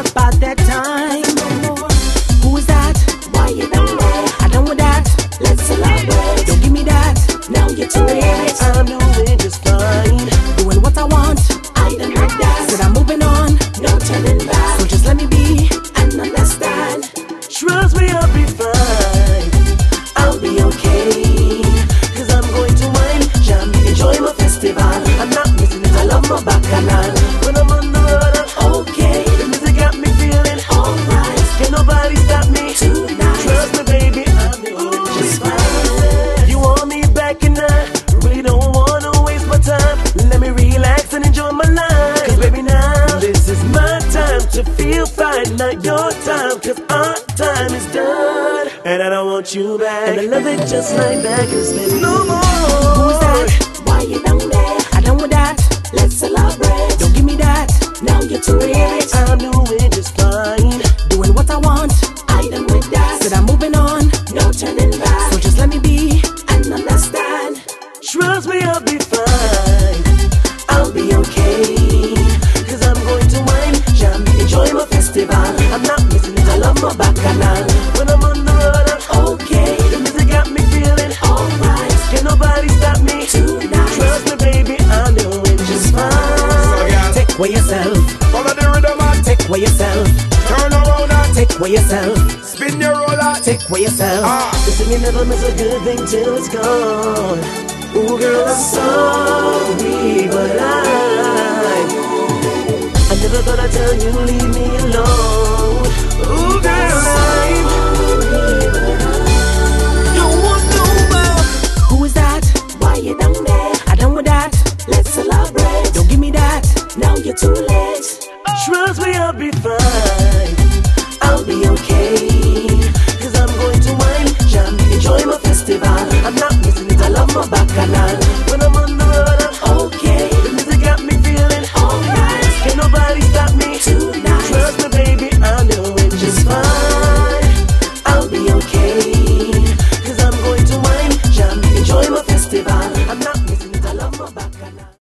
about that time. Who is that? Why you down there? I done with that. Let's celebrate. Don't give me that. Now you're too late. I'm doing just fine. Doing what I want. I done with that. Said I'm moving on. No turning back. So just let me be and understand. Trust me, I'll be fine. I'll be okay. Cause I'm going to wine, jam, enjoy my festival. I'm not missing it, I love my bacchanal. When I'm on the road, I'm okay. The music got me feeling alright. Can nobody stop me tonight. Trust me, baby, I'm doing just fine. You want me back and I really don't wanna waste my time. Let me relax and enjoy my life. Cause baby, now this is my time to feel fine. Not your time, cause our time is done. And I don't want you back. And I love it just like that. Cause there's no more. Who's that? Why you down there? I done with that. Let's celebrate. Don't give me that. Now you're too late. I'm doing just fine. Doing what I want. I done with that. Said I'm moving on. No turning back. So just let me be and understand. Trust me, I'll be fine. I'll be okay. Cause I'm going to wine, jam, enjoy my festival. I'm not missing it, I love my bacchanal. When I'm on the road, I'm okay. The music got me feeling alright. Can nobody stop me tonight. Trust me, baby, I'm doing just fine. So, yeah. Take away yourself. Follow the rhythm and Take away yourself. turn around and Take away yourself. spin your roller. Take away yourself. The singing never miss a good thing till it's gone. Ooh, girl, I'm sorry, but I never thought I'd tell you leave me alone.